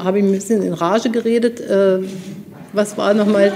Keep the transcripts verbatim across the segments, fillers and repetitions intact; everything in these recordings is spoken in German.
habe ich ein bisschen in Rage geredet. Äh, was war nochmal?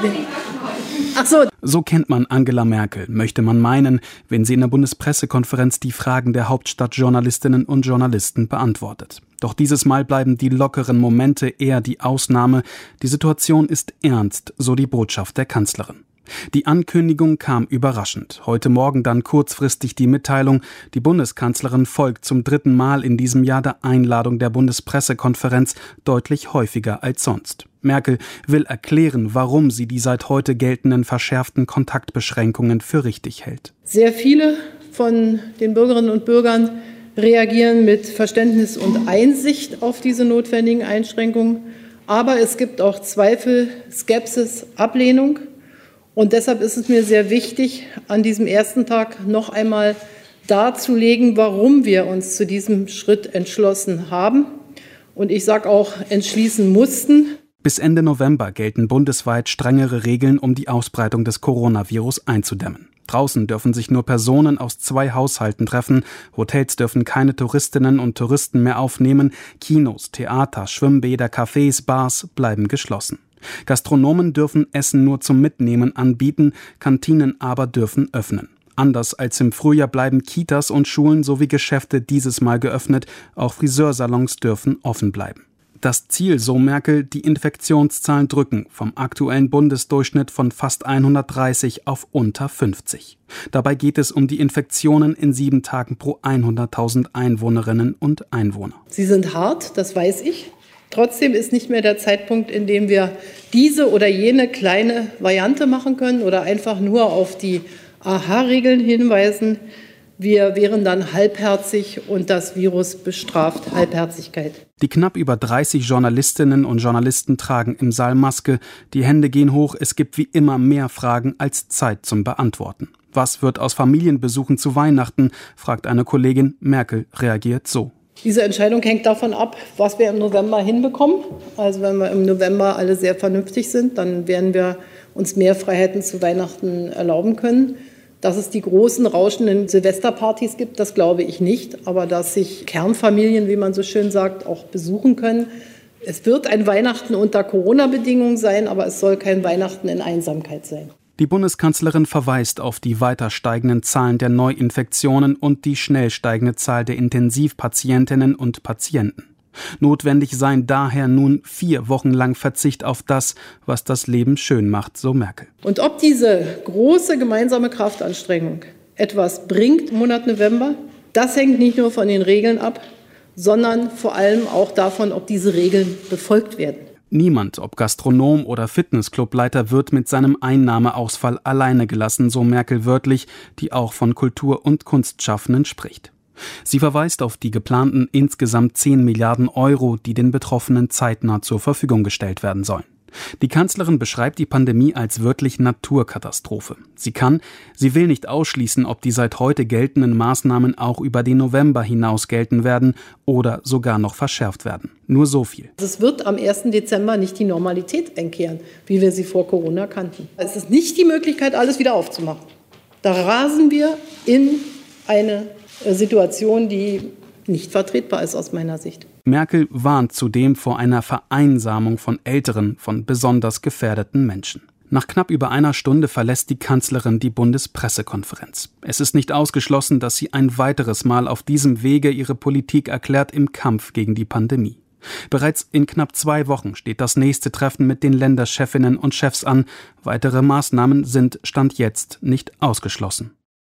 Ach so. So kennt man Angela Merkel, möchte man meinen, wenn sie in der Bundespressekonferenz die Fragen der Hauptstadtjournalistinnen und Journalisten beantwortet. Doch dieses Mal bleiben die lockeren Momente eher die Ausnahme. Die Situation ist ernst, so die Botschaft der Kanzlerin. Die Ankündigung kam überraschend. Heute Morgen dann kurzfristig die Mitteilung, die Bundeskanzlerin folgt zum dritten Mal in diesem Jahr der Einladung der Bundespressekonferenz deutlich häufiger als sonst. Merkel will erklären, warum sie die seit heute geltenden verschärften Kontaktbeschränkungen für richtig hält. Sehr viele von den Bürgerinnen und Bürgern reagieren mit Verständnis und Einsicht auf diese notwendigen Einschränkungen. Aber es gibt auch Zweifel, Skepsis, Ablehnung. Und deshalb ist es mir sehr wichtig, an diesem ersten Tag noch einmal darzulegen, warum wir uns zu diesem Schritt entschlossen haben. Und ich sage auch, entschließen mussten. Bis Ende November gelten bundesweit strengere Regeln, um die Ausbreitung des Coronavirus einzudämmen. Draußen dürfen sich nur Personen aus zwei Haushalten treffen, Hotels dürfen keine Touristinnen und Touristen mehr aufnehmen, Kinos, Theater, Schwimmbäder, Cafés, Bars bleiben geschlossen. Gastronomen dürfen Essen nur zum Mitnehmen anbieten, Kantinen aber dürfen öffnen. Anders als im Frühjahr bleiben Kitas und Schulen sowie Geschäfte dieses Mal geöffnet, auch Friseursalons dürfen offen bleiben. Das Ziel, so Merkel, die Infektionszahlen drücken, vom aktuellen Bundesdurchschnitt von fast hundertdreißig auf unter fünfzig. Dabei geht es um die Infektionen in sieben Tagen pro hunderttausend Einwohnerinnen und Einwohner. Sie sind hart, das weiß ich. Trotzdem ist nicht mehr der Zeitpunkt, in dem wir diese oder jene kleine Variante machen können oder einfach nur auf die Aha-Regeln hinweisen. Wir wären dann halbherzig und das Virus bestraft Halbherzigkeit. Die knapp über dreißig Journalistinnen und Journalisten tragen im Saal Maske. Die Hände gehen hoch. Es gibt wie immer mehr Fragen als Zeit zum Beantworten. Was wird aus Familienbesuchen zu Weihnachten, fragt eine Kollegin. Merkel reagiert so. Diese Entscheidung hängt davon ab, was wir im November hinbekommen. Also wenn wir im November alle sehr vernünftig sind, dann werden wir uns mehr Freiheiten zu Weihnachten erlauben können. Dass es die großen, rauschenden Silvesterpartys gibt, das glaube ich nicht. Aber dass sich Kernfamilien, wie man so schön sagt, auch besuchen können. Es wird ein Weihnachten unter Corona-Bedingungen sein, aber es soll kein Weihnachten in Einsamkeit sein. Die Bundeskanzlerin verweist auf die weiter steigenden Zahlen der Neuinfektionen und die schnell steigende Zahl der Intensivpatientinnen und Patienten. Notwendig seien daher nun vier Wochen lang Verzicht auf das, was das Leben schön macht, so Merkel. Und ob diese große gemeinsame Kraftanstrengung etwas bringt im Monat November, das hängt nicht nur von den Regeln ab, sondern vor allem auch davon, ob diese Regeln befolgt werden. Niemand, ob Gastronom oder Fitnessclubleiter, wird mit seinem Einnahmeausfall alleine gelassen, so Merkel wörtlich, die auch von Kultur- und Kunstschaffenden spricht. Sie verweist auf die geplanten insgesamt zehn Milliarden Euro, die den Betroffenen zeitnah zur Verfügung gestellt werden sollen. Die Kanzlerin beschreibt die Pandemie als wirklich Naturkatastrophe. Sie kann, sie will nicht ausschließen, ob die seit heute geltenden Maßnahmen auch über den November hinaus gelten werden oder sogar noch verschärft werden. Nur so viel. Es wird am ersten Dezember nicht die Normalität einkehren, wie wir sie vor Corona kannten. Es ist nicht die Möglichkeit, alles wieder aufzumachen. Da rasen wir in eine Situation, die nicht vertretbar ist aus meiner Sicht. Merkel warnt zudem vor einer Vereinsamung von älteren, von besonders gefährdeten Menschen. Nach knapp über einer Stunde verlässt die Kanzlerin die Bundespressekonferenz. Es ist nicht ausgeschlossen, dass sie ein weiteres Mal auf diesem Wege ihre Politik erklärt im Kampf gegen die Pandemie. Bereits in knapp zwei Wochen steht das nächste Treffen mit den Länderchefinnen und Chefs an. Weitere Maßnahmen sind Stand jetzt nicht ausgeschlossen.